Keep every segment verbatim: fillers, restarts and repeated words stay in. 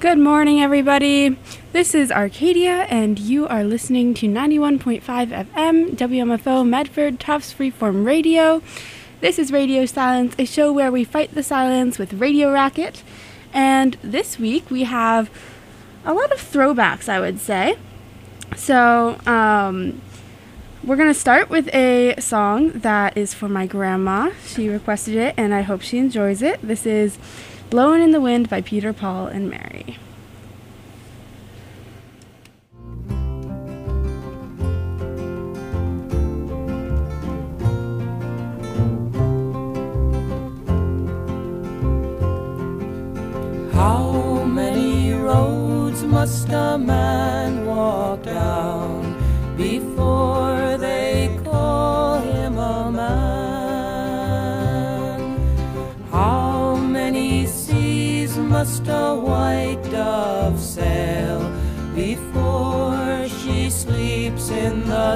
Good morning, everybody. This is Arcadia, and you are listening to ninety-one point five F M, W M F O Medford Tufts Freeform Radio. This is Radio Silence, a show where we fight the silence with Radio Racket. And this week we have a lot of throwbacks, I would say. So, um, we're going to start with a song that is for my grandma. She requested it, and I hope she enjoys it. This is Blowin' in the Wind by Peter, Paul, and Mary. How many roads must a man walk down before they call him a man? How many seas must a white dove sail before she sleeps in the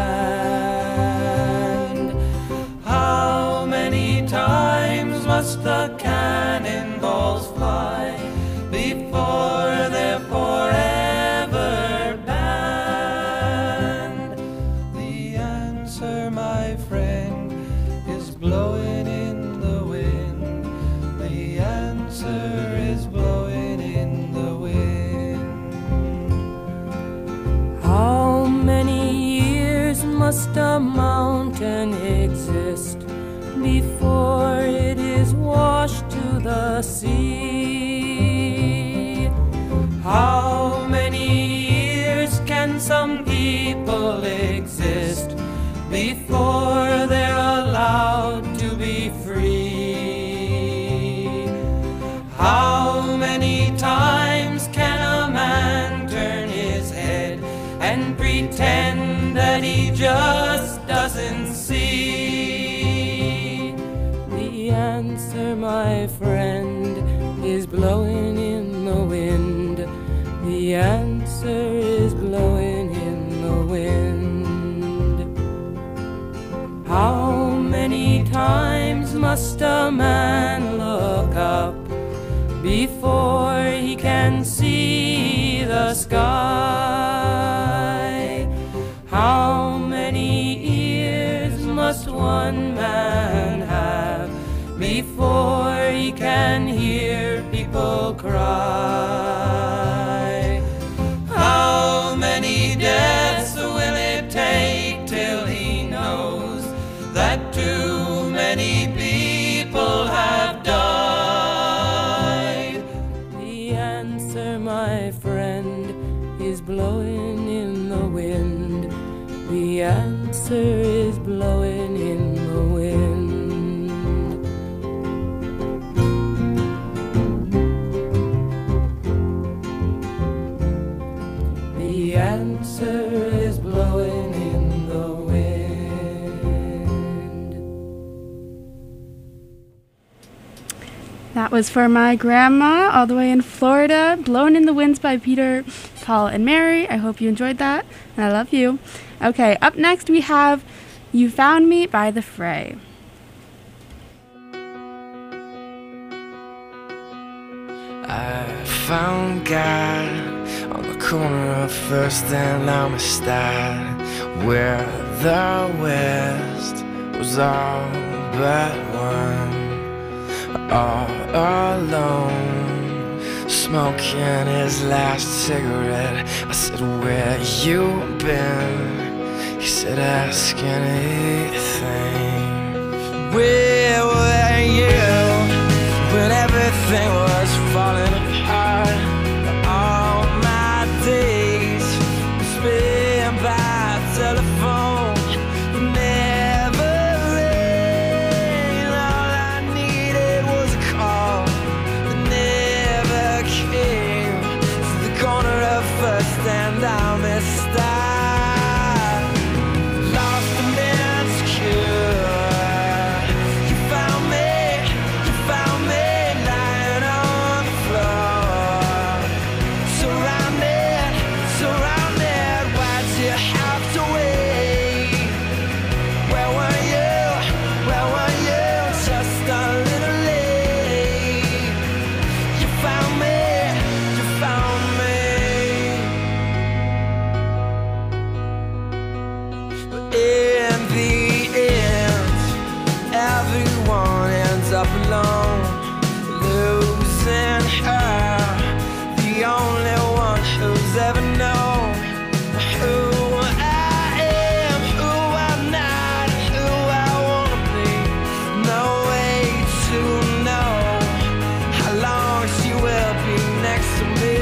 sand? How many times must the cannonballs fly before they're forever banned? The answer, my friend, is blowing in the wind. The answer is blowing in the wind. How many years must a mountain exist before it is washed to the sea? How many years can some people exist before they're allowed to be free? How many times can a man turn his head and pretend that he just doesn't see? The answer, my friend, is blowing in the wind. The answer is blowing in the wind. How many times must a man look up before he can see the sky? How many ears must one man have before he can hear people cry? How many deaths will it take till he knows that too many people have died? The answer, my friend, is blowing in the wind. The answer is blowing in the wind. The answer is blowing in the wind. That was for my grandma all the way in Florida. Blown in the Winds by Peter, Paul, and Mary. I hope you enjoyed that, and I love you. Okay, up next we have You Found Me by The Fray. I found God on the corner of First and Amistad, where the West was all but one. All alone, smoking his last cigarette. I said, where you been? He said, ask anything. Where were you when everything was falling apart? All my days spent by telephone, never rang. All I needed was a call that never came. To the corner of First and Amistad, lost and insecure, up alone, losing her, the only one who's ever known who I am, who I'm not, who I wanna be. No way to know how long she will be next to me.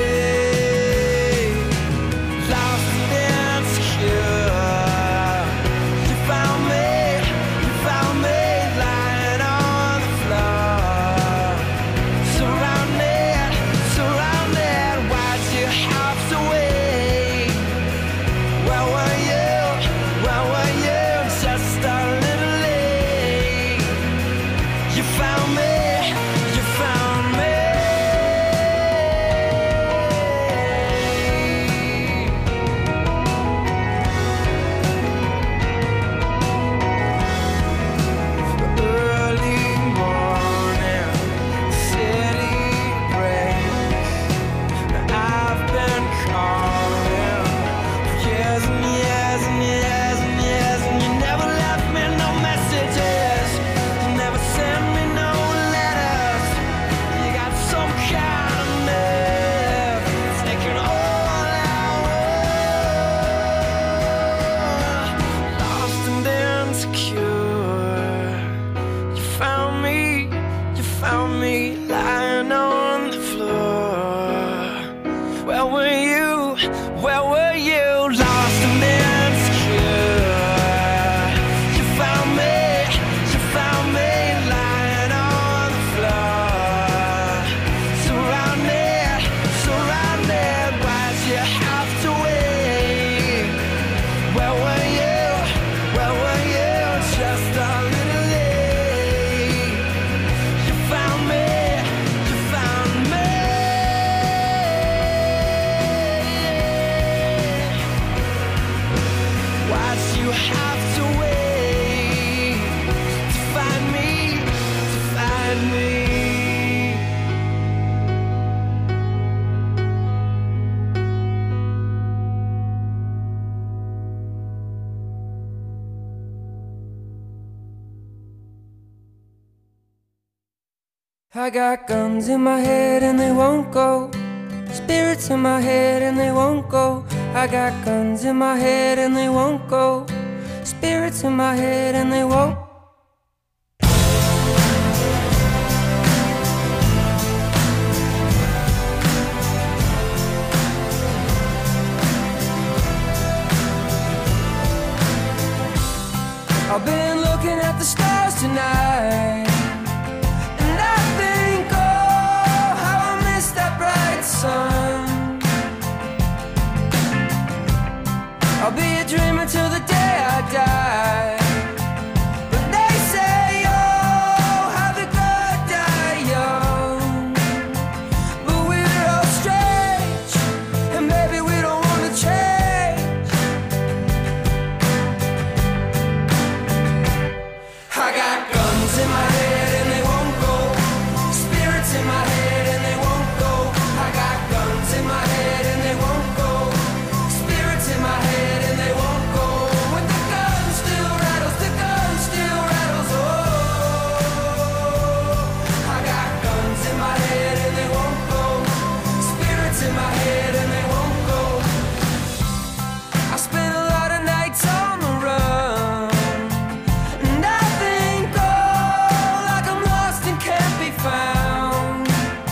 Lost and insecure, you found me, you found me lying on the floor, surrounded, surrounded. Why'd you have to wait? Where were you? Where were you? Just a little late. You found me, you found me. Early morning, city breaks. I've been calling for years and years and years and years, and you never left me no messages. You never sent me no letters. You got some kind of nerve, taking all our world. Lost and insecure, you found me, you found me lying on the floor. Where were you? Where were you? Lost and insecure, you found me, you found me lying on the floor, surrounded, surrounded. Why'd you have to wait? Where were you? Where were you? Just a little late. You found me, you found me. Why'd you have to wait to find me, to find me? I got guns in my head and they won't go. Spirits in my head and they won't go. I got guns in my head and they won't go. Spirits in my head and they won't. I've been looking at the stars tonight, and I think, oh, how I miss that bright sun. I'll be a dreamer till the day I die. But they say, oh, how the good die young. But we're all strange, and maybe we don't want to change. I got guns in my head and they won't go. Spirits in my head and they won't go. I got guns in my head and they won't go. Spirits in my head and they won't go. When the gun still rattles, the gun still rattles. Oh, I got guns in my head and they won't go. Spirits in my head and they won't go. I spent a lot of nights on the run, and I think, oh, like I'm lost and can't be found.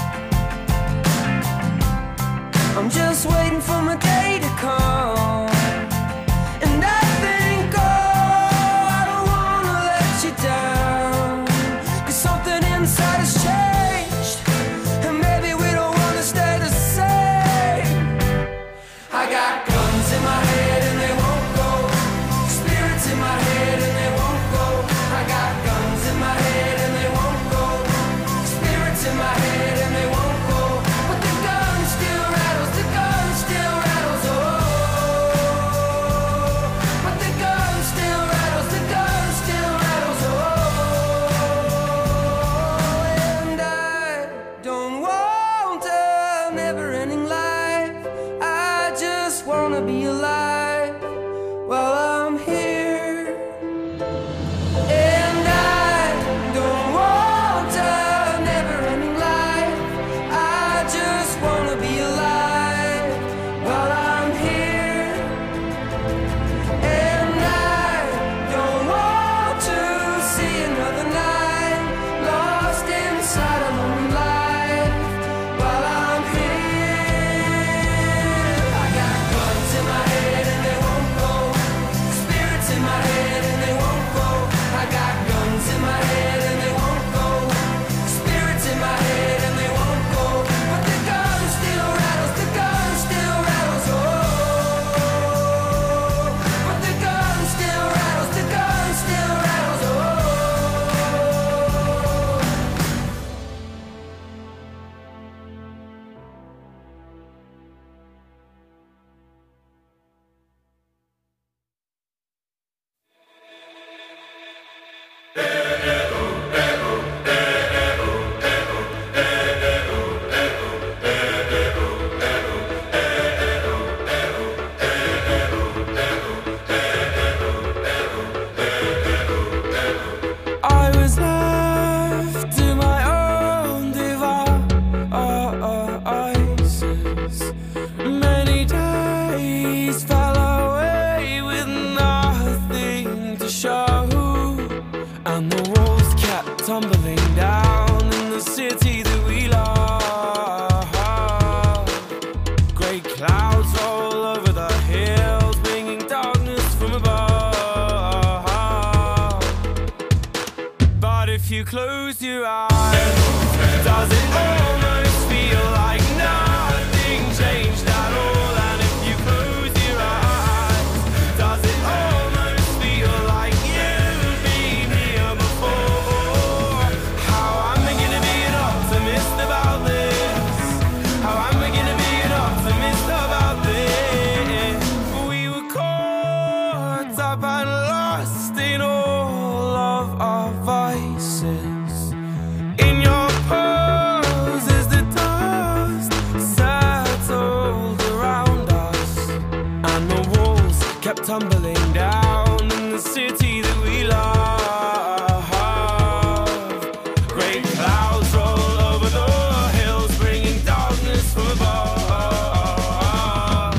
I'm just waiting for my day to come, and I think, oh, I don't wanna let you down. 'Cause something inside has changed, and maybe we don't wanna stay the same. I got guns in my head and they won't go. Spirits in my head and they won't go. I got guns in my head and they won't go. Spirits in my head and they won't go. But the gun still rattles, the gun still rattles. Oh, but the gun still rattles, the gun still rattles. Oh, and I don't want a never-ending life. I just wanna be alive while I'm here. And I don't want a tumbling down in the city that we love. Great clouds roll over the hills, bringing darkness from above. But if you close your eyes, does it almost feel like nothing changed at all? And if you close your eyes, does it almost feel like you've been here before? How am I gonna be an optimist about this? How am I gonna be an optimist about this? We were caught up and lost in all of our vices. In your pose as the dust settled around us, and the walls kept tumbling down in the city that we love. Great clouds roll over the hills, bringing darkness from above.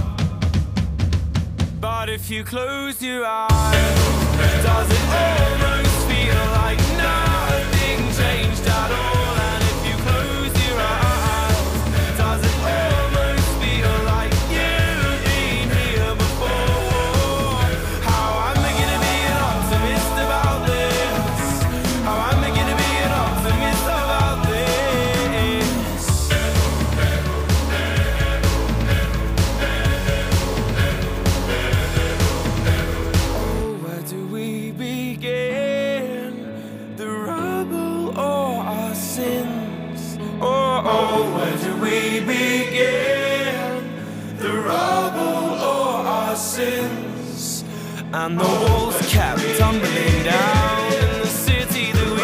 But if you close your eyes, does it almost feel like nothing changed at all? And if you close your eyes, does it almost feel like you've been here before? How am I gonna be an optimist about this? How am I gonna be an optimist about this? Oh, where do we begin? The rubble or our sins? Oh, oh, where do we begin? The rubble or our sins? And the walls kept tumbling down in the city that we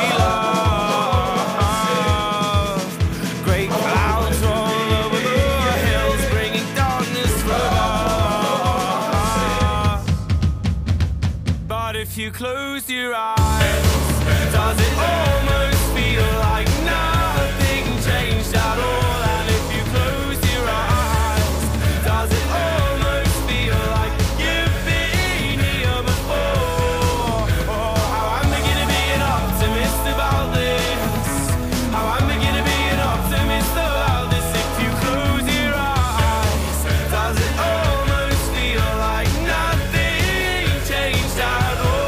love. Great clouds roll over the hills, bringing darkness from above. But if you close your eyes, does it almost feel like nothing changed at all? And if you close your eyes, does it almost feel like you've been here before? Oh, how am I gonna be an optimist about this? How am I gonna be an optimist about this? If you close your eyes, does it almost feel like nothing changed at all?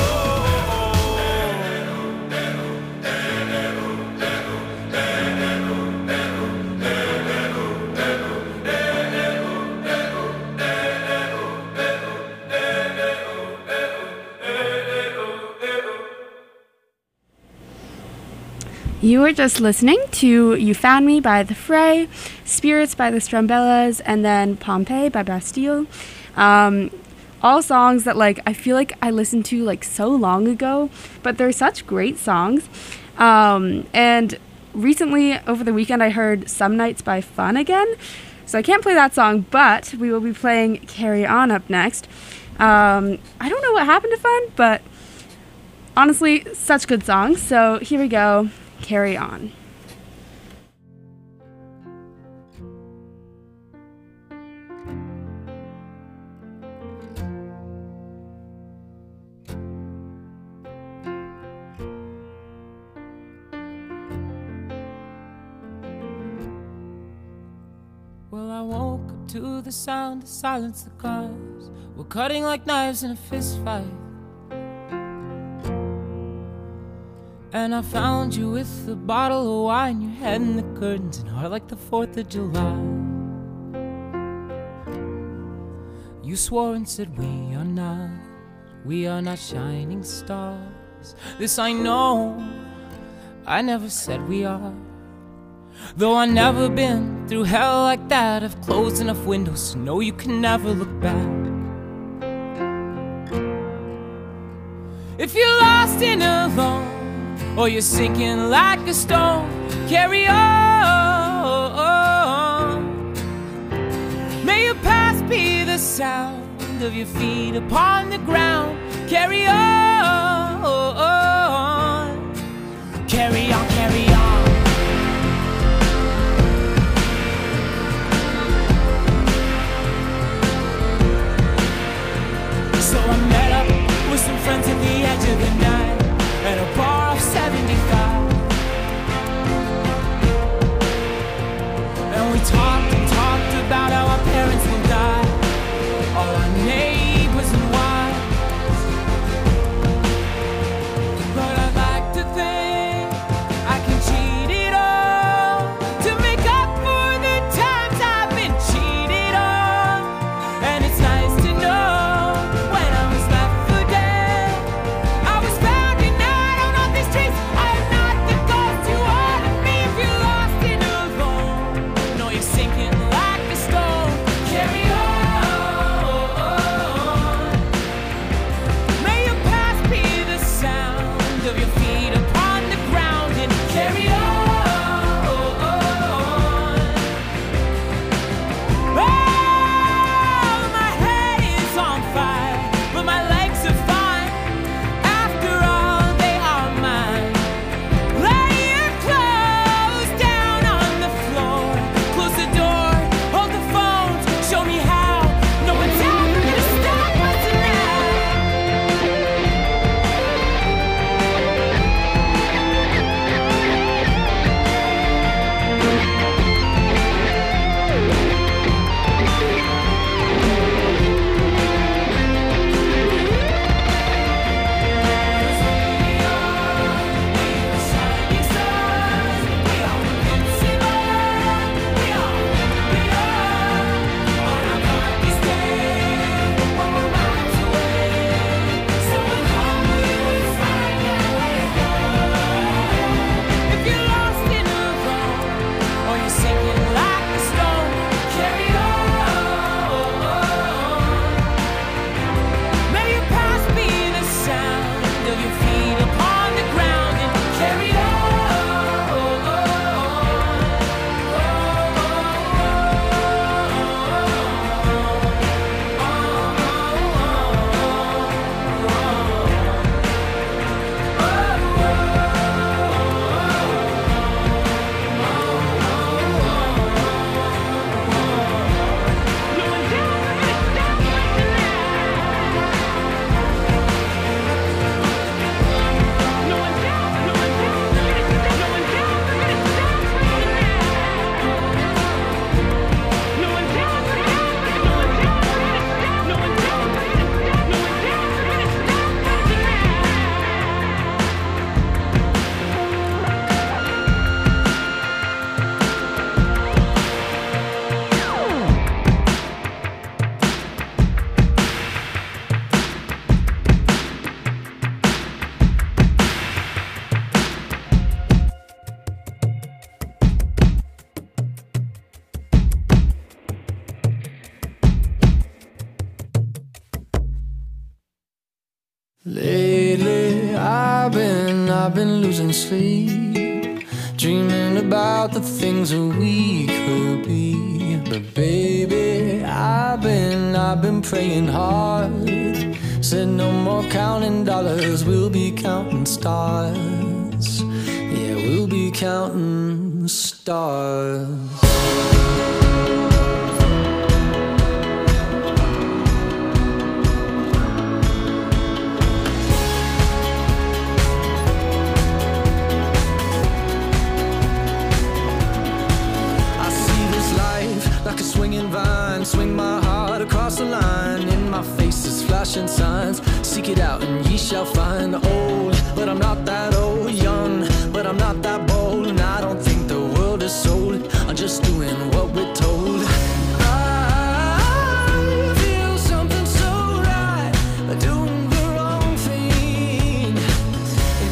You were just listening to You Found Me by The Fray, Spirits by the Strumbellas, and then Pompeii by Bastille. Um, all songs that like I feel like I listened to like so long ago, but they're such great songs. Um, and recently, over the weekend, I heard Some Nights by Fun again. So I can't play that song, but we will be playing Carry On up next. Um, I don't know what happened to Fun, but honestly, such good songs. So here we go. Carry On. Well, I woke up to the sound of silence. The cars were cutting like knives in a fist fight. And I found you with a bottle of wine, your head in the curtains and heart like the fourth of July. You swore and said we are not, we are not shining stars. This I know, I never said we are. Though I never been through hell like that, I've closed enough windows to know you can never look back. If you're lost and alone, or you're sinking like a stone, carry on. May your past be the sound of your feet upon the ground. Carry on. Carry on, carry on. So I met up with some friends at the edge of the night at a bar off seventy-five. been losing sleep, dreaming about the things that we could be. But baby, I've been, I've been praying hard. Said no more counting dollars, we'll be counting stars. Yeah, we'll be counting stars. Like a swinging vine, swing my heart across the line. In my face is flashing signs. Seek it out and ye shall find. Old, but I'm not that old. Young, but I'm not that bold. And I don't think the world is sold. I'm just doing what we're told. I feel something so right, doing the wrong thing. And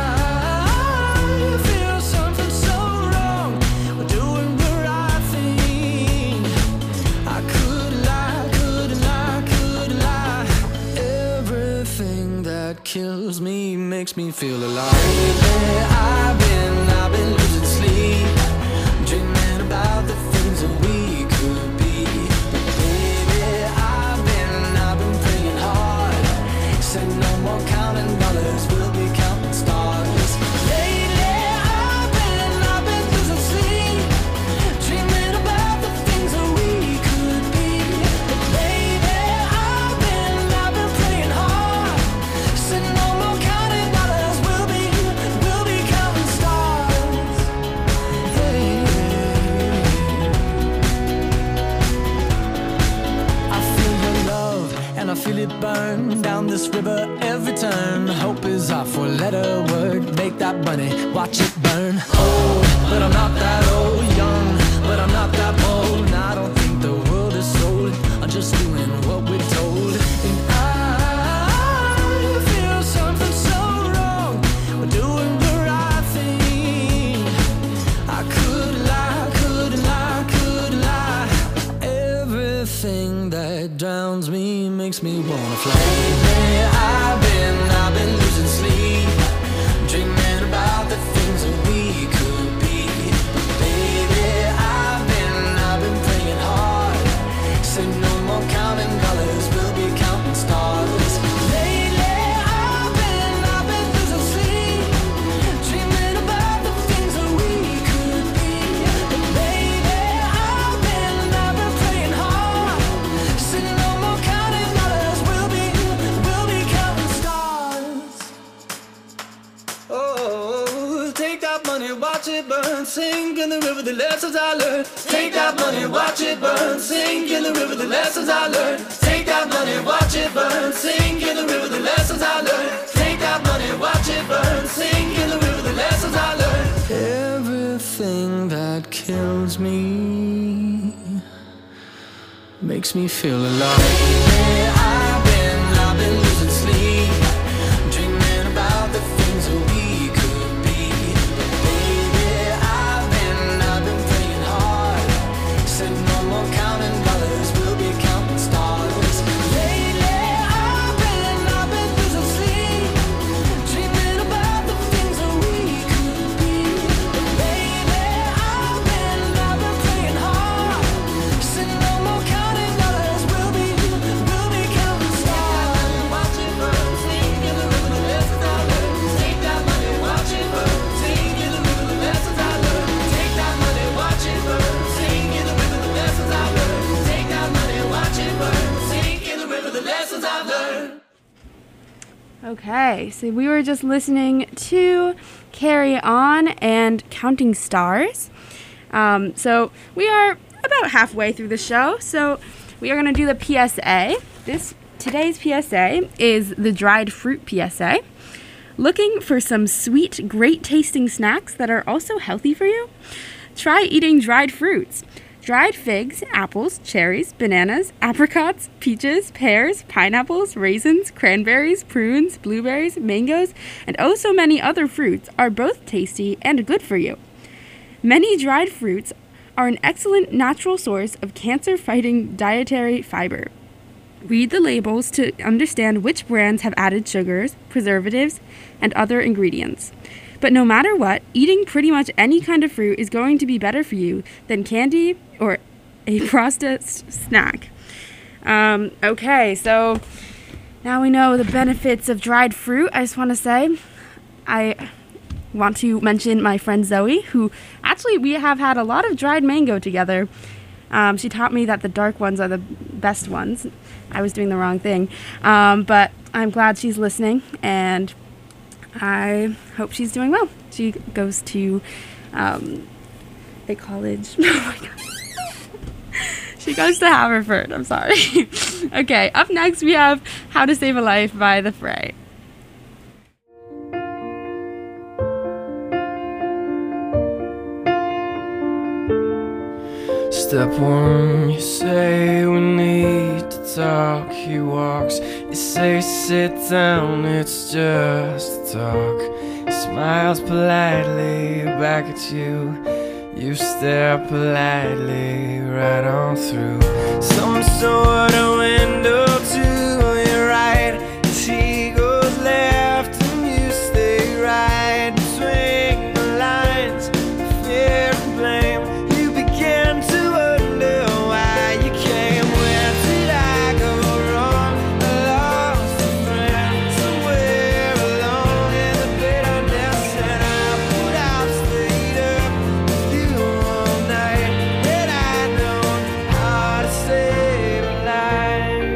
I feel something so wrong, doing the right thing. I could lie, could lie, could lie. Everything that kills me makes me feel alive. Lately I've been, I've been losing sleep, dreaming about the things that we could be. Baby, I've been, I've been praying hard. Said no more counting dollars, we'll be counting stars. Lately I've been, I've been losing sleep, dreaming about the things that we could be. Baby, I've been, I've been praying hard. Said no more counting dollars, we'll be, we'll be counting stars. Hey. I feel your love and I feel it burn down this river every turn. Hope is our four-letter word. Make that money, watch it burn. Old, but I'm not that old. Young, but I'm not that bold. And I don't think the world is sold. I'm just doing what we're told. And I feel something so wrong. We're doing the right thing. I could lie, could lie, could lie. Everything that drowns me makes me wanna fly. Lately I've been, I've been losing sleep, dreaming about the things that we could be. Baby, I've been, I've been praying hard. Said no more counting dollars, we'll be counting stars. Lately I've been, I've been losing sleep, dreaming about the things that we could be. Baby, I've been, I've been praying hard. Said no more counting dollars, we'll be, we'll be counting stars. Oh, take that money, watch it burn, sink in the river, the lessons I learned. Take that money, watch it burn, sink in the river, the lessons I learned. Take that money, watch it burn, sink in the river, the lessons I learned. Take that money, watch it burn, sink in the river, the lessons I learned. Everything that kills me makes me feel alive. Yeah, I've been, I've been losing sleep, dreaming about the things that we could be. Baby, I've been, I've been praying hard. Said no more counting dollars, we'll be counting stars. Lately I've been, I've been losing sleep, dreaming about the things that we could be. Baby, I've been, I've been praying hard. Said no more counting dollars, we'll be, we'll be counting stars. Watch it burn, sink in the river, the lessons I learned. Take that money, watch it burn, sink in the river, the lessons I learned. Take that money, watch it burn, sink in the river, the lessons I learned. Take that money, watch it burn, sink in the river, the lessons I've learned. Okay, so we were just listening to Carry On and Counting Stars. Um, so we are about halfway through the show, so we are going to do the P S A. This today's P S A is the dried fruit P S A. Looking for some sweet, great tasting snacks that are also healthy for you? Try eating dried fruits. Dried figs, apples, cherries, bananas, apricots, peaches, pears, pineapples, raisins, cranberries, prunes, blueberries, mangoes, and oh so many other fruits are both tasty and good for you. Many dried fruits are an excellent natural source of cancer-fighting dietary fiber. Read the labels to understand which brands have added sugars, preservatives, and other ingredients. But no matter what, eating pretty much any kind of fruit is going to be better for you than candy or a processed snack. Um, okay, so now we know the benefits of dried fruit. I just want to say, I want to mention my friend Zoe, who actually we have had a lot of dried mango together. Um, she taught me that the dark ones are the best ones. I was doing the wrong thing. Um, but I'm glad she's listening, and I hope she's doing well. She goes to um, a college. Oh my God. She goes to Haverford. I'm sorry. Okay, up next we have How to Save a Life by The Fray. Step one, you say we need to talk. He walks, you say sit down, it's just talk. He smiles politely back at you. You stare politely right on through some sort of window to your right. As he goes left and you stay right between the lines of fear and blame. You begin to wonder why you came. Where did I go wrong? I lost a friend somewhere along in the bitterness, and I put out, stayed up with you all night. And I know how to save a life.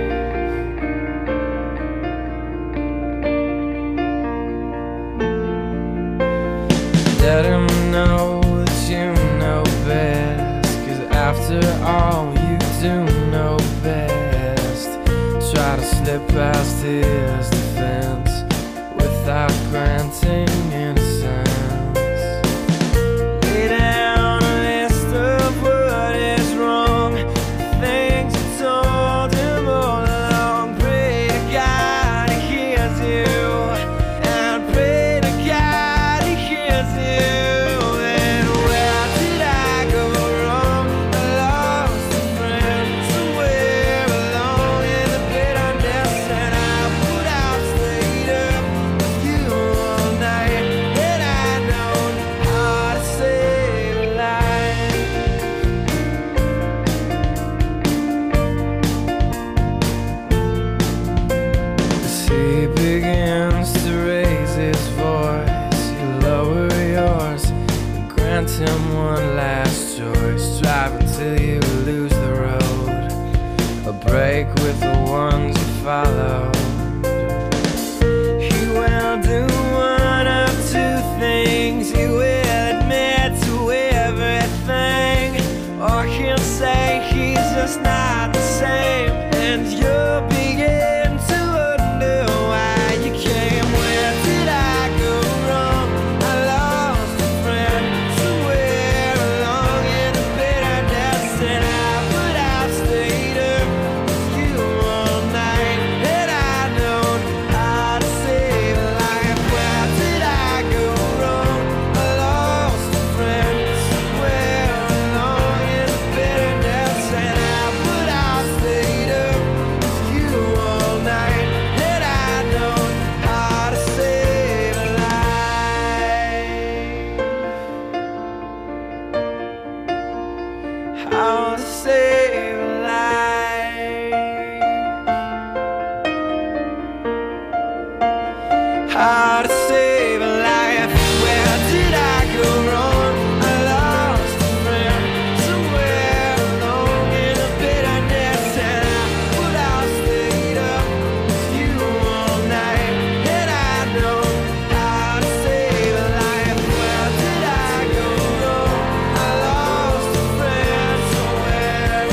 Let him know that you know best, 'cause after all you do know best. Try to slip past his defense without granting innocence. Lay down a list of what is wrong, the things you told him all along. Pray to God he hears you, and pray to God he hears you. And where did I go wrong? I lost a friend somewhere along in the bitterness, and I put out, stayed up with you all night. And I know how to save a life. As he begins to raise his voice, you lower yours and grant him one last choice. Drive until you lose the road, a break with the ones you follow. He will do one of two things. He will admit to everything, or he'll say he's just not the same. And you'll begin to wonder why you came. Where did I go wrong? I lost a friend somewhere along in the bitterness, and I put out, stayed up with you all night. And I know how to save a life. Where did I go wrong? I lost a friend somewhere along in the bitterness, and I put out, stayed up with you all night. And I know how to save a life. How to save a life. How to save a life. Where did I go wrong? I lost a friend somewhere along in the bitterness, and I put out, stayed up with you all night. And I know how to save a life. Where did I go wrong? I lost a friend somewhere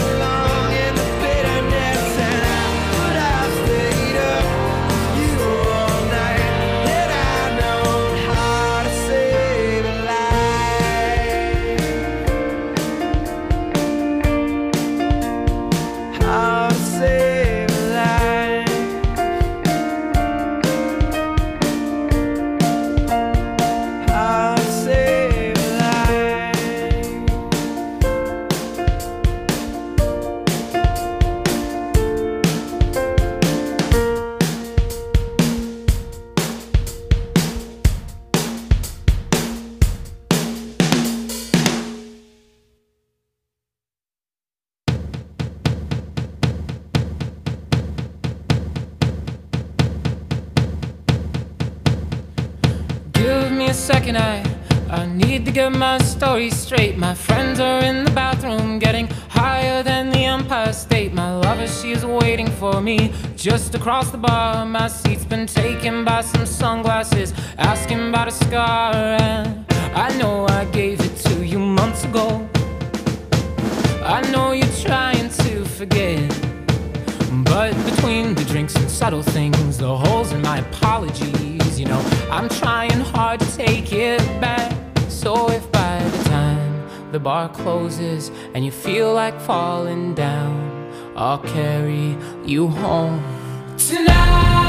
second, I, I need to get my story straight. My friends are in the bathroom getting higher than the Empire State. My lover, she is waiting for me just across the bar. My seat's been taken by some sunglasses, asking about a scar. And I know I gave it to you months ago. I know you're trying to forget, but between the drinks and subtle things, the holes in my apologies, you know, I'm trying hard to take it back. So if by the time the bar closes and you feel like falling down, I'll carry you home tonight.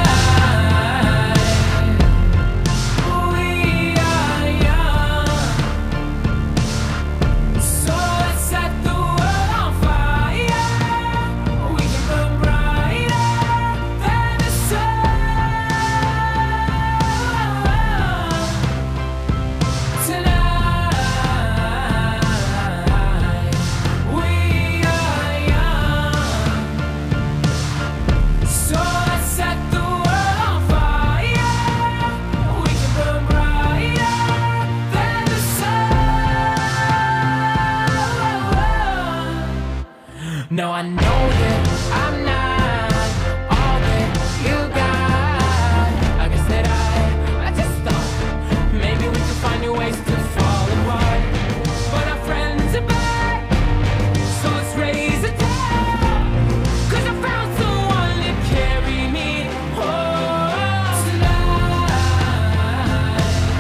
No, I know that I'm not all that you got. I guess that I, I just thought maybe we could find new ways to fall apart. But our friends are back, so let's raise a toast. 'Cause I found someone to carry me home tonight.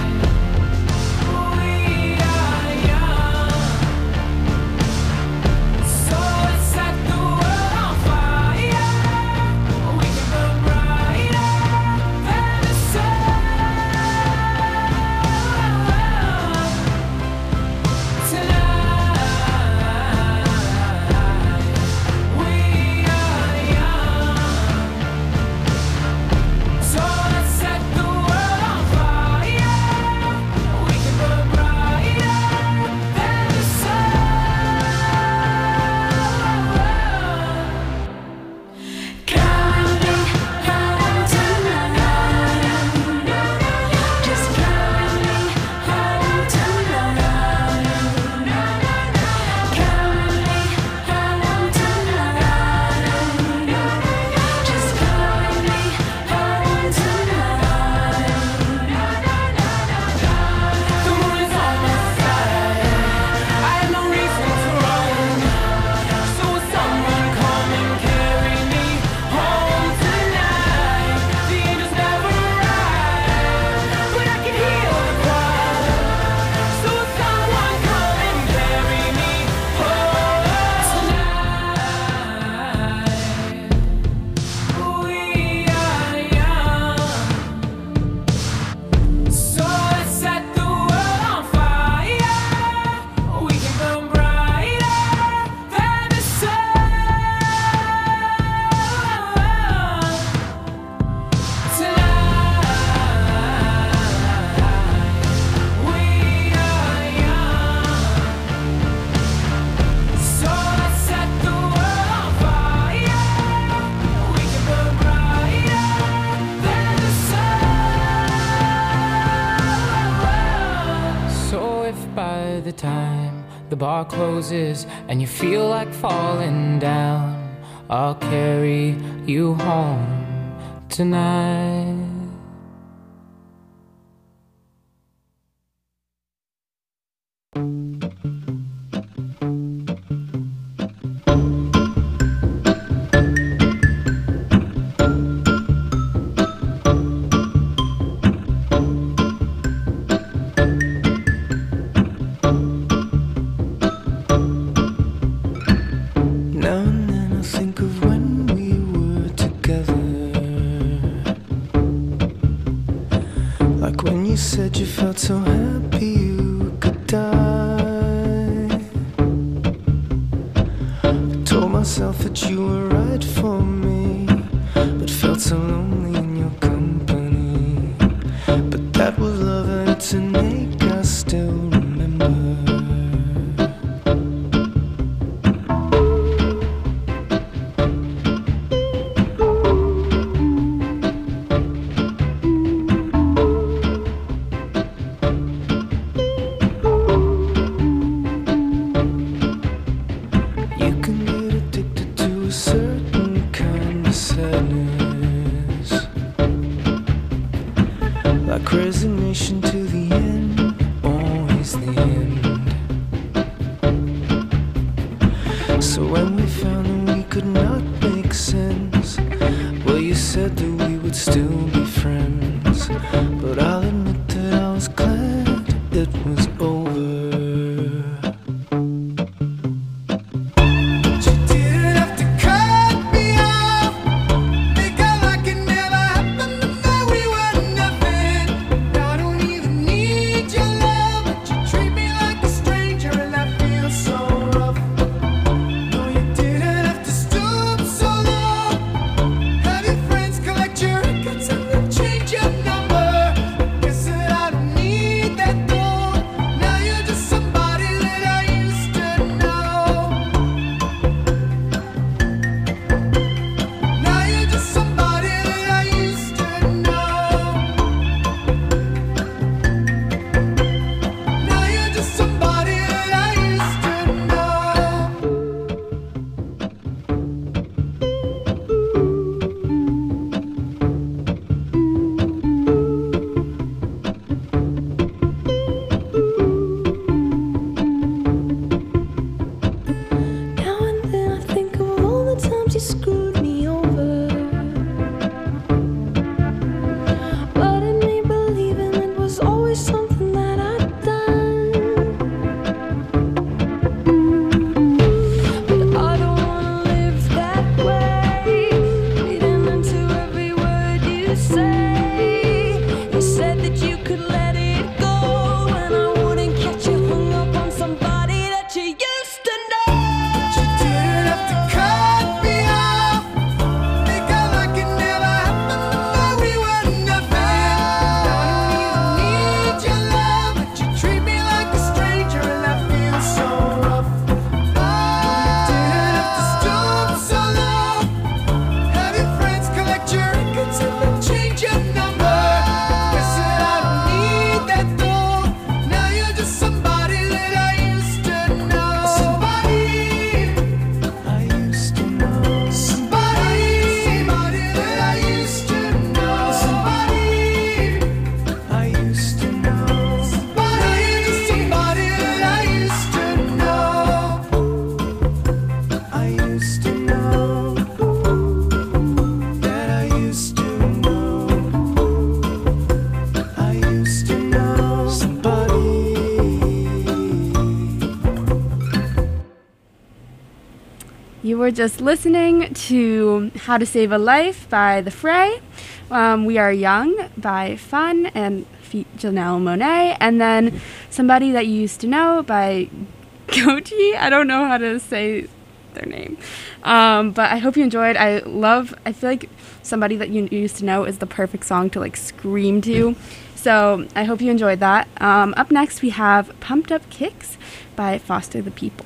We are young, so let's set the world on fire. We can burn brighter than the sun tonight. We are young, so let's set the world on fire. We can burn brighter than the sun. Coming home tonight. Just coming home tonight. Coming home tonight. Just coming home tonight. The moon is on my side. I have no reason to run. So will someone come and carry me home tonight? The angels never arrive, but I can hear the choir. So will someone come and carry me home tonight? We are young, so let's set the world on fire. We can burn brighter than the sun tonight. We are young, so let's set the world on fire. We can burn brighter than the sun. So if by the time the bar closes and you feel like falling down, I'll carry you home tonight. Now and then I think of when we were together, like when you said you felt so happy you could die. I told myself that you were right for me, but felt so lonely in your company. But that was love and it's an ache I still remember. you were just listening to How to Save a Life by The Fray, um, We Are Young by Fun and Fe- Janelle Monáe, and then Somebody That You Used to Know by Goji. I don't know how to say their name. Um, but I hope you enjoyed. I love, I feel like Somebody That You Used to Know is the perfect song to like scream to. So I hope you enjoyed that. Um, up next we have Pumped Up Kicks by Foster the People.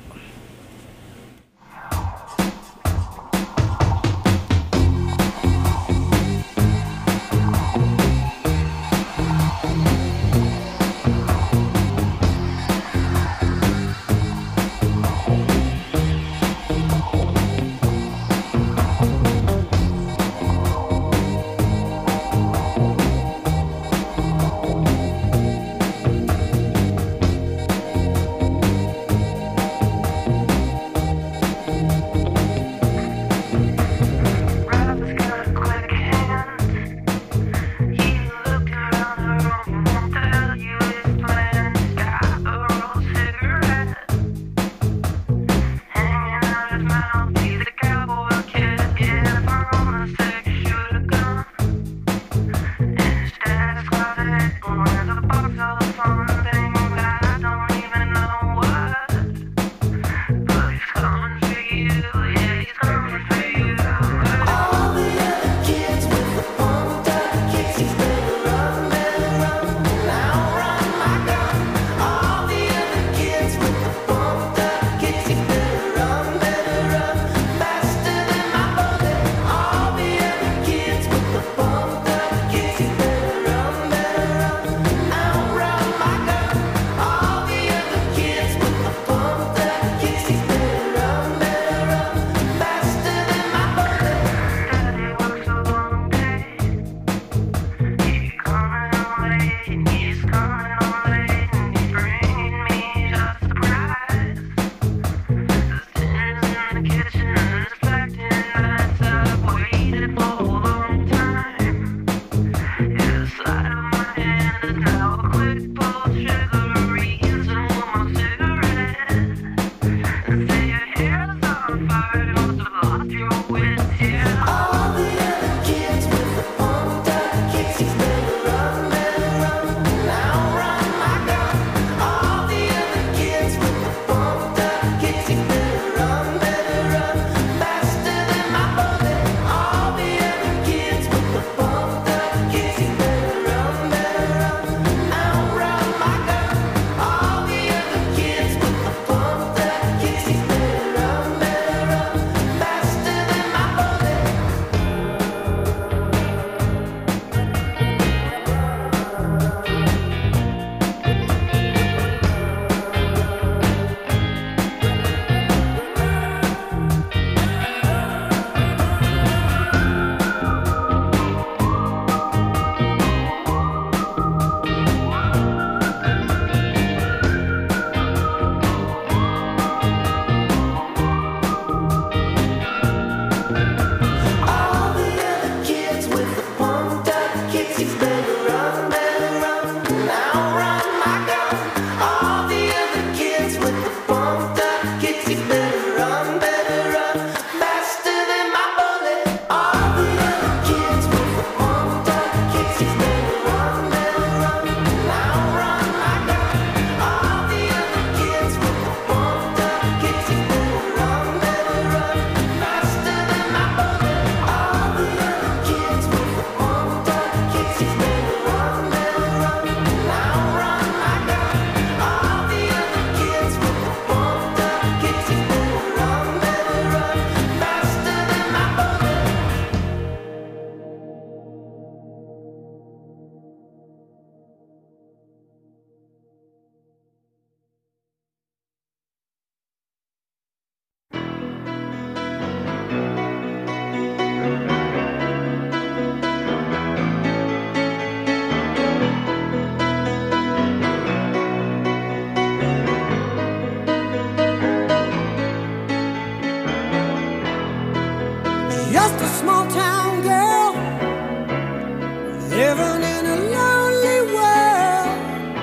living in a lonely world.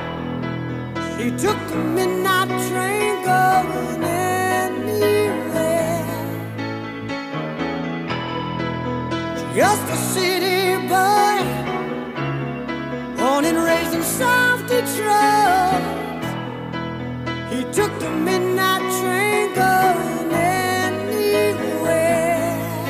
She took the midnight train going anywhere. a city boy, born and raised in South Detroit. He took the midnight train going anywhere.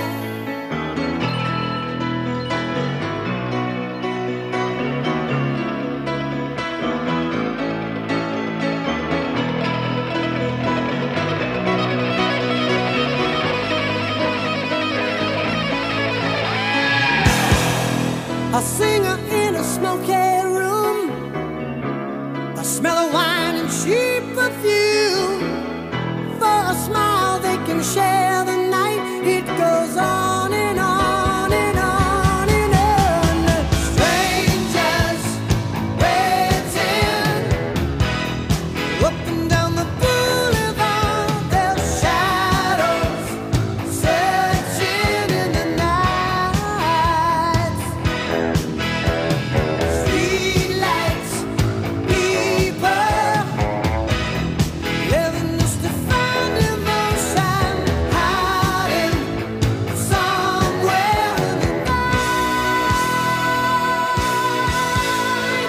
A singer in a smoky room, the smell of wine and cheap perfume. For a smile they can share the night. It goes on and on and on and on. Strangers waiting up and down the boulevard, their shadows searching in the night. Streetlights, people living just to find emotion, hiding somewhere in the night.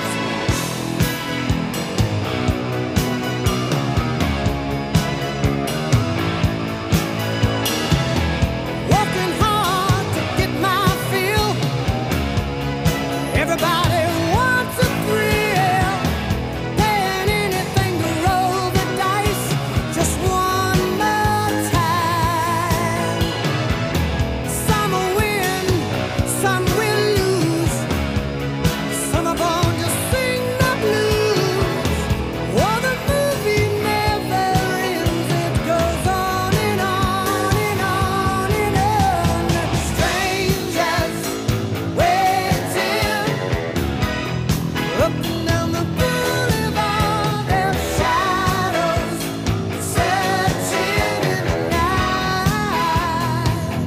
Working hard to get my fill. Everybody wants a thrill, paying anything to roll the dice just one more time. Some will win, some will lose. Some are born to sing the blues. Oh, the movie never ends. It goes on and on and on and on. Strangers waiting up and down the boulevard, their shadows searching in the night.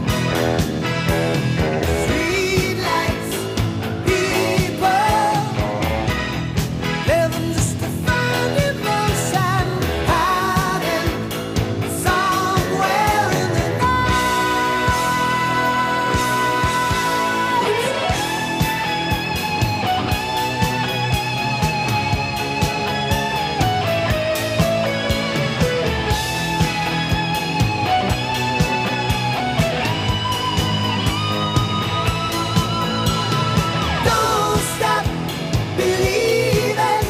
Streetlights, people living just to find emotion, hiding somewhere in the Don't stop believing.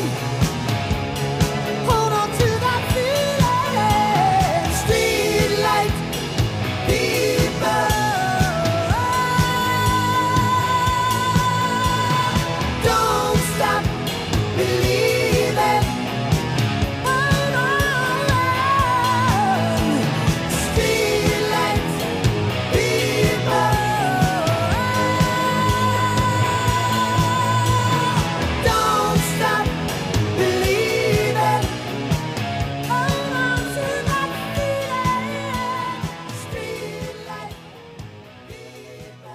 Hold on to that feeling. Streetlight people. Don't stop believing. Hold on. Streetlight people. Don't stop believing. Hold on to that feeling. Streetlight people.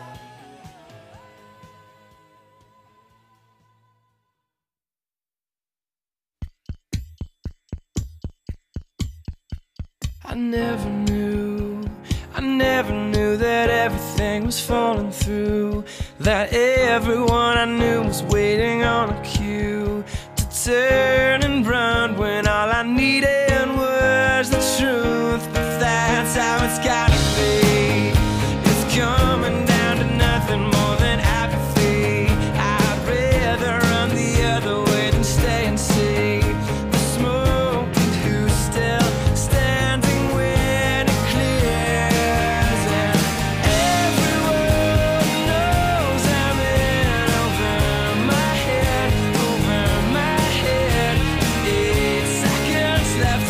I never knew, I never knew that everything was falling through. That everyone I knew was waiting on a cue to turn and run when all I needed was the truth. But that's how it's gotta be. It's coming down to nothing more than apathy. I'd rather run the other way than stay and see the smoke and who's still standing when it clears. And everyone knows I'm in over my head, over my head. Eight seconds left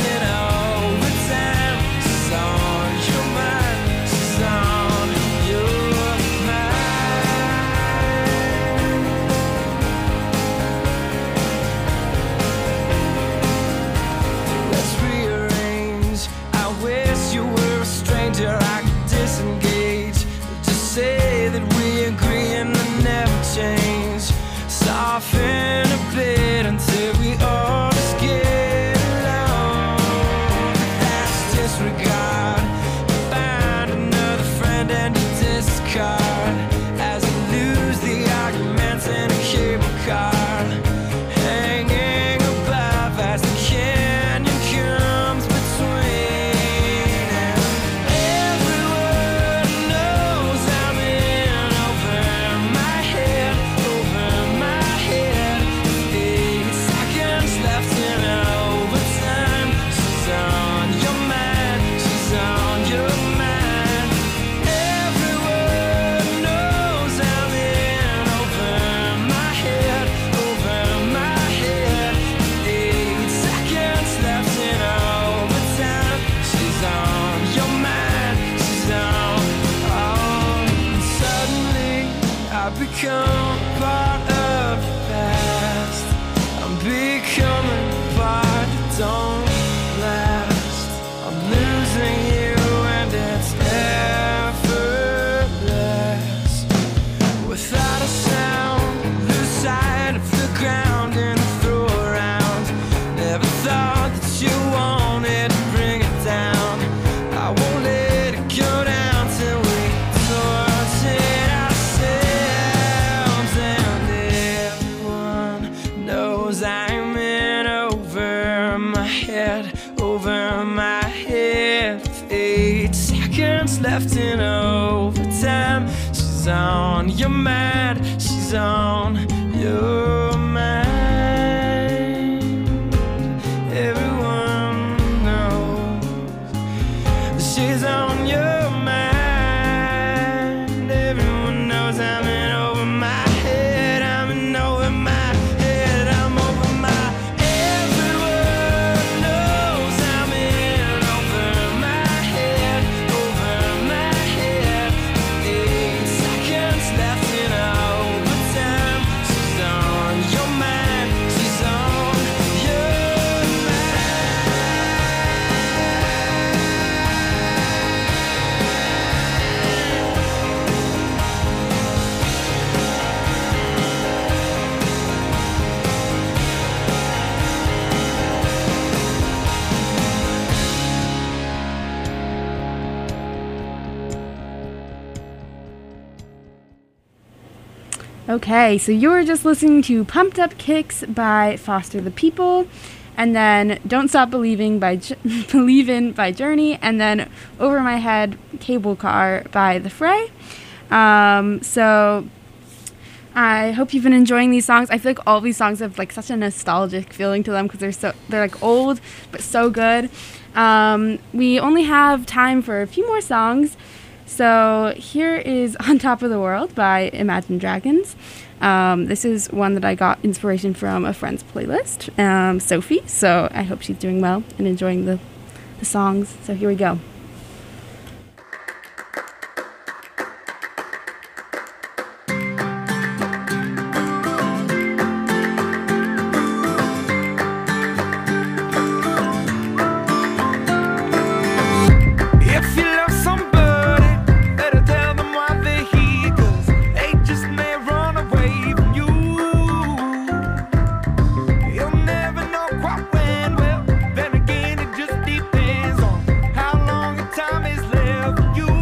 left in overtime. She's on your mind, she's on your mind. Everyone knows she's on your mind. Everyone knows I'm in over my head. I'm in over my head. I'm over my. Everyone knows I'm in over my head. Over my head. Eight seconds left in overtime. She's on your mind. She's on your Okay, so you were just listening to Pumped Up Kicks by Foster the People, and then Don't Stop Believing by J- Believin' by Journey, and then Over My Head Cable Car by The Fray. Um, so I hope you've been enjoying these songs. I feel like all these songs have like such a nostalgic feeling to them because they're so they're like old but so good. Um, we only have time for a few more songs. So here is On Top of the World by Imagine Dragons. Um, this is one that I got inspiration from a friend's playlist, um, Sophie. So I hope she's doing well and enjoying the, the songs. So here we go. If you love somebody, better tell them why they're here, 'cause they just may run away from you. You'll never know quite when, well, then again it just depends on how long the time is left for you.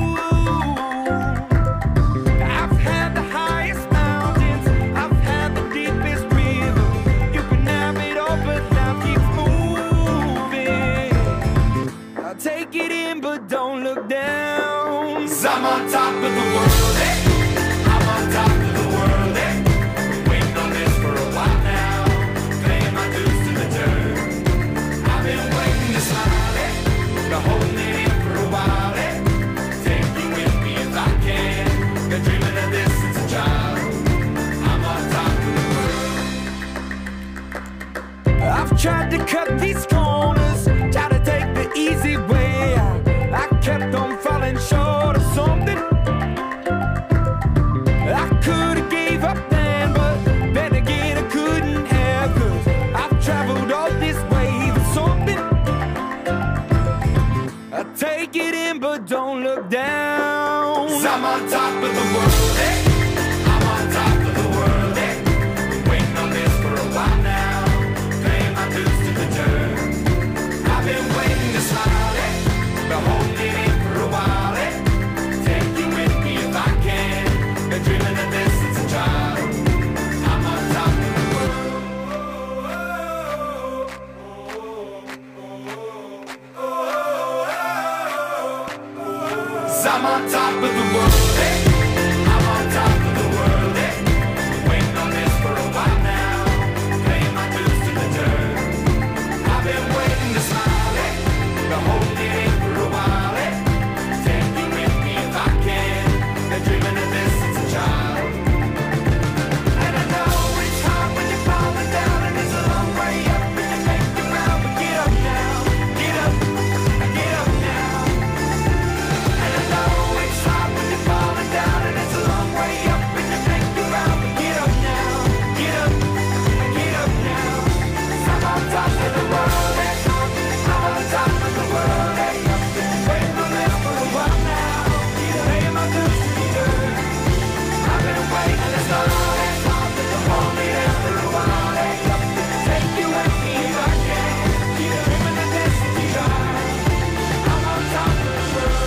I've had the highest mountains, I've had the deepest river. You can have it all, but life keeps moving. I'll take it in, but don't look down. 'Cause I'm on top of the world, eh? I'm on top of the world, eh? Been waiting on this for a while now. Paying my dues to the dirt. I've been waiting to smile, eh? Been holding it in for a while, eh? Take you with me if I can. Been dreaming of this since a child. I'm on top of the world. I've tried to cut these corners, try to take the easy way out. I kept on falling short of something. I could have gave up then, but then again I couldn't have, 'cause I've traveled all this way for something. I take it in, but don't look down. 'Cause I'm on top of the world, eh? I'm on top of the world, eh? Been waiting on this for a while now. Paying my dues to the dirt. I've been waiting to smile, eh? Been holding it in for a while, eh? Take you with me if I can. Been dreaming of this since a child. I'm on top of the world. 'Cause I'm on top of the world, eh? I'm on top of the world, eh? Been waiting on this for a while now. Paying my dues to the dirt. I've been waiting to smile, eh? Been holding it in for a while, eh? Take you with me if I can. Been dreaming of this since a child. And I know it's hard when you're falling down, and it's a long way up, and you make it round, but get up now, get up, get up now. And I know it's hard when you're falling down, and it's a long way up, and you make it round, but get up now, get up, get up now. 'Cause I'm on top of the world, eh? I'm on top of the world, eh? Waiting for this for a while now. Paying my dues to the dirt. I've been waiting this long, eh? Hold me there for a while, eh? Take you with me if I can. Dreaming of this since a child. I'm on top of the world.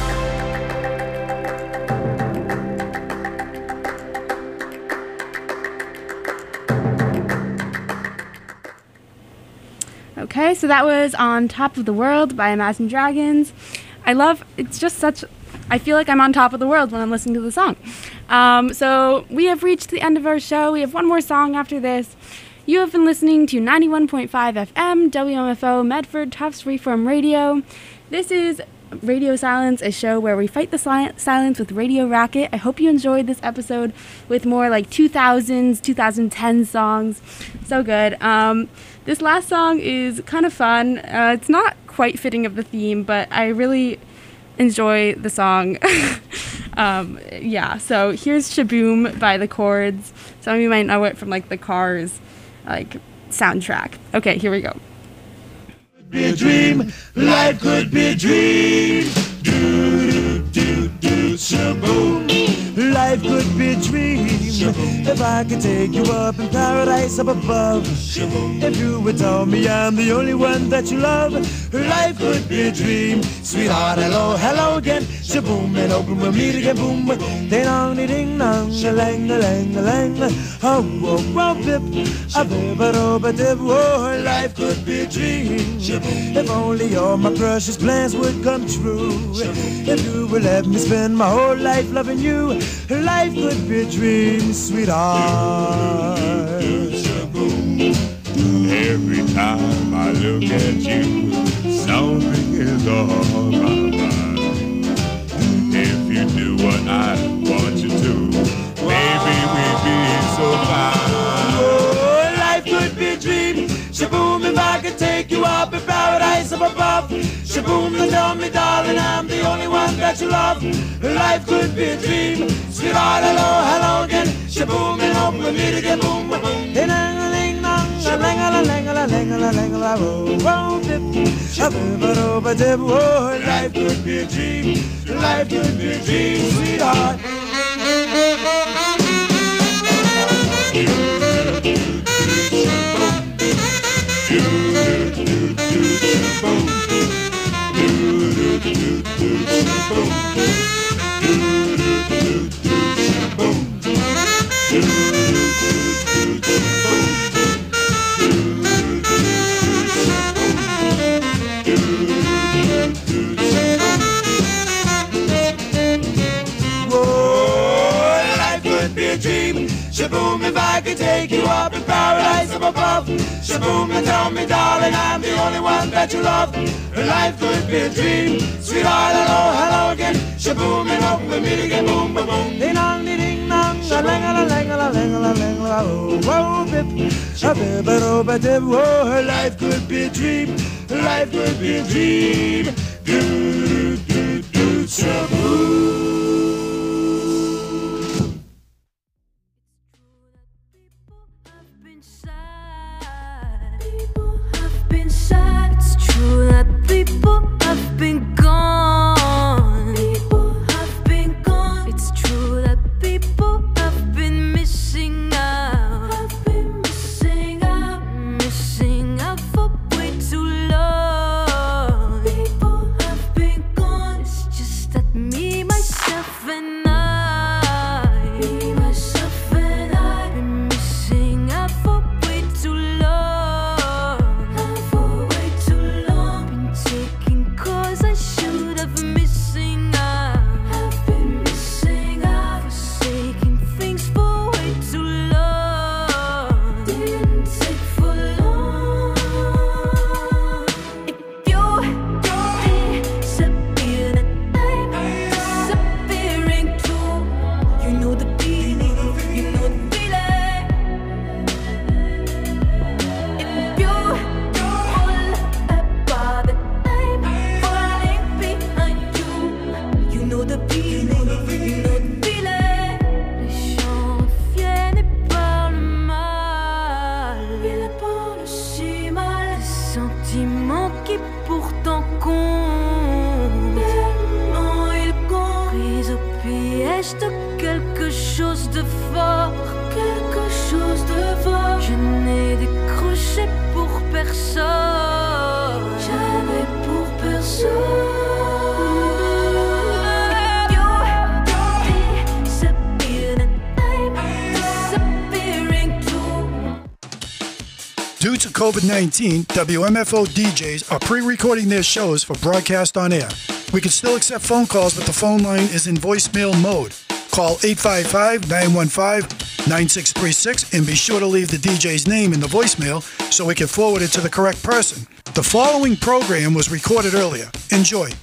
Okay, so that was On Top of the World by Imagine Dragons. I love, it's just such I feel like I'm on top of the world when I'm listening to the song. Um, so we have reached the end of our show. We have one more song after this. You have been listening to ninety-one point five F M, W M F O, Medford, Tufts Freeform Radio. This is Radio Silence, a show where we fight the sil- silence with Radio Racket. I hope you enjoyed this episode with more like two thousands, twenty ten songs. So good. Um, this last song is kind of fun. Uh, it's not quite fitting of the theme, but I really enjoy the song. um, yeah, so here's Shaboom by The Chords. Some of you might know it from like the Cars like soundtrack. Okay, here we go. Be a dream, life could be a dream. Do do do do shaboom. Life could be a dream. If I could take you up in paradise up above. If you would tell me I'm the only one that you love. Life could be a dream. Sweetheart, hello, hello again. Shaboom, and open we'll meet again. Boom, ding dong, ding dong, a lang, a lang, a lang. Oh, oh, oh, bip, a bip, a do, a dip. Oh, life could be a dream. If only all my precious plans would come true. If you would let me spend my whole life loving you. Life could be a dream, sweetheart. Every time I look at you, something is on my mind. If you do what I want you to, maybe we'd be so fine. Oh, life could be a dream. Shaboom, if I could take you up in paradise up above. Shaboom, and tell me, darling, I'm the only one that you love. Life could be a dream. Sweetheart, hello, hello again. Shaboom, and hope we meet again. Boom, boom, boom. Ding dong, ding dong, a lang a lang a lang a lang a lang a oh, dip, a bip, a do, a dip. Oh, life could be a dream. Life could be a dream, sweetheart. Shaboom, if I could take you up in paradise up above. Shaboom, and tell me, darling, I'm the only one that you love. Life could be a dream. Sweetheart, hello, hello again. Shaboom, and hope we meet again. Boom, boom, boom. Ding dong, ding dong, a lang a lang a lang a lang a oh, oh, bip, a bip, a do, a dip. Oh, life could be a dream. Life could be a dream. Do do do shaboom. People have been gone. People have been gone. It's true that people have been missing out. Have been missing out. Missing out for way too long. People have been gone. It's just that me, myself, and I. Me, myself, and I. Been missing out for way too long. For way too long. Taking cause I should have missing out. Have been missing out. Forsaking things for way too long. Didn't take for long. If you disappear, then I'm disappearing too. You know the feeling, you know the feeling. If you fall apart, then I'm falling behind you. You know the feeling, you know the feeling. Les gens reviennent et parlent mal. Ils parlent si mal. Des sentiments qui pourtant comptent. Tellement ils comptent. Pris au piège de quelque chose de fort. Quelque chose de fort. Je n'ai décroché pour personne. Jamais pour personne. You disappeared and I'm disappearing too. Due to COVID nineteen, W M F O D Js are pre-recording their shows for broadcast on air. We can still accept phone calls, but the phone line is in voicemail mode. Call eight five five, nine one five, nine six three six and be sure to leave the D J's name in the voicemail so we can forward it to the correct person. The following program was recorded earlier. Enjoy.